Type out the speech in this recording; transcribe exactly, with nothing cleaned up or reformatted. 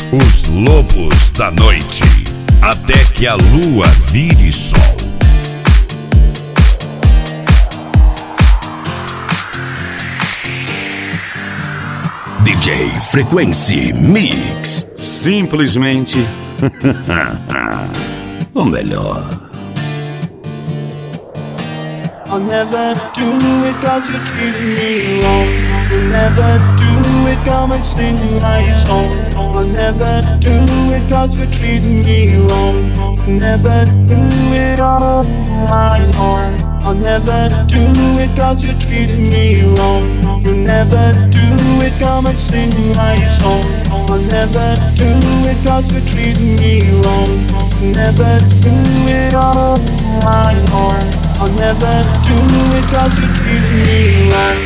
Os lobos da noite, até que a lua vire sol. D J Frequency Mix. Simplesmente o melhor. I'll never do it cause you treated me wrong. You'll never do it, come and sing my song. I'll never do it cause you treated me wrong. You'll never do it all my song. I'll never do it cause you treated me wrong. You'll never do it, come and sing my song. I'll never do it cause you treated me wrong. You'll never do it all my song. I'll never do it cause you treated me wrong.